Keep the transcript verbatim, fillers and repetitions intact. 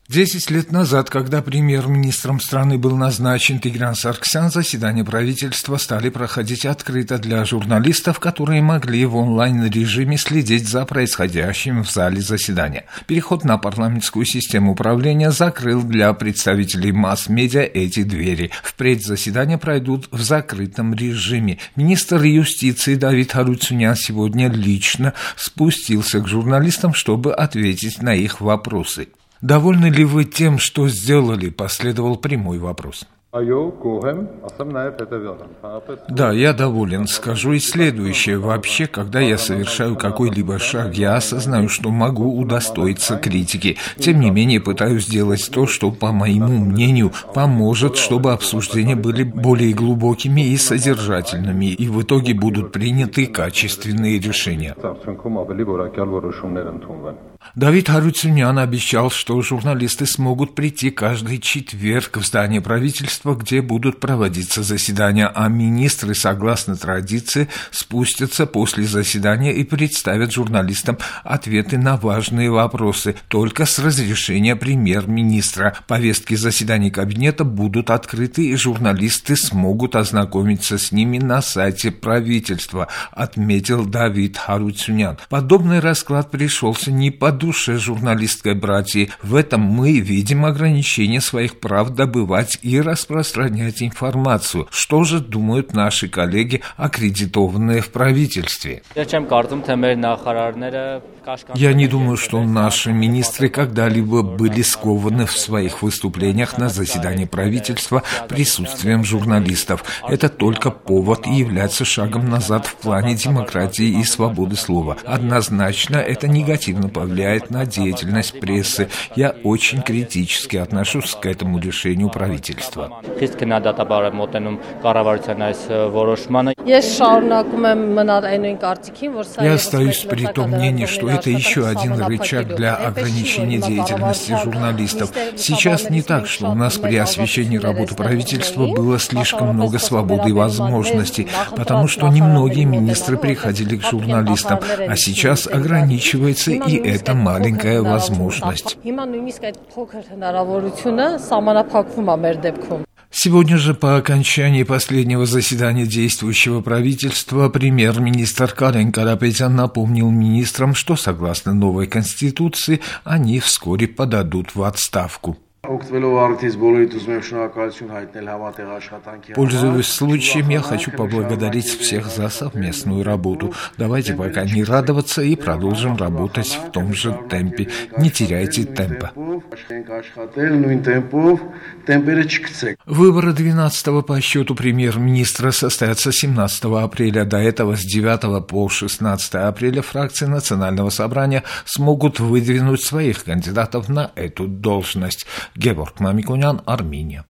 Десять лет назад, когда премьер-министром страны был назначен Тигран Сарксян, заседания правительства стали проходить открыто для журналистов, которые могли в онлайн-режиме следить за происходящим в зале заседания. Переход на парламентскую систему управления закрыл для представителей масс-медиа эти двери. Впредь заседания пройдут в закрытом режиме. Министр юстиции Давид Харуцюнян сегодня лично спустился к журналистам, чтобы ответить на их вопросы. «Довольны ли вы тем, что сделали?» – последовал прямой вопрос. Да, я доволен. Скажу и следующее. Вообще, когда я совершаю какой-либо шаг, я осознаю, что могу удостоиться критики. Тем не менее, пытаюсь сделать то, что, по моему мнению, поможет, чтобы обсуждения были более глубокими и содержательными, и в итоге будут приняты качественные решения. Давид Харуцюнян обещал, что журналисты смогут прийти каждый четверг в здание правительства, где будут проводиться заседания, а министры, согласно традиции, спустятся после заседания и представят журналистам ответы на важные вопросы, только с разрешения премьер-министра. Повестки заседаний кабинета будут открыты, и журналисты смогут ознакомиться с ними на сайте правительства, отметил Давид Харуцюнян. Подобный расклад пришелся не по душе журналистской братьи. В этом мы видим ограничение своих прав добывать и распространять информацию. Что же думают наши коллеги, аккредитованные в правительстве? Я не думаю, что наши министры когда-либо были скованы в своих выступлениях на заседании правительства присутствием журналистов. Это только повод и является шагом назад в плане демократии и свободы слова. Однозначно это негативно повлияет на деятельность прессы. Я очень критически отношусь к этому решению правительства. Я остаюсь при том мнении, что это еще один рычаг для ограничения деятельности журналистов. Сейчас не так, что у нас при освещении работы правительства было слишком много свободы и возможностей, потому что немногие министры приходили к журналистам, а сейчас ограничивается и эта маленькая возможность. Сегодня же, по окончании последнего заседания действующего правительства, премьер-министр Карен Карапетян напомнил министрам, что, согласно новой конституции, они вскоре подадут в отставку. Пользуясь случаем, я хочу поблагодарить всех за совместную работу. Давайте пока не радоваться и продолжим работать в том же темпе. Не теряйте темпа. Выборы двенадцатого по счету премьер-министра состоятся семнадцатого апреля. До этого с девятого по шестнадцатое апреля фракции Национального собрания смогут выдвинуть своих кандидатов на эту должность. Геворг Мамиконян, Армения.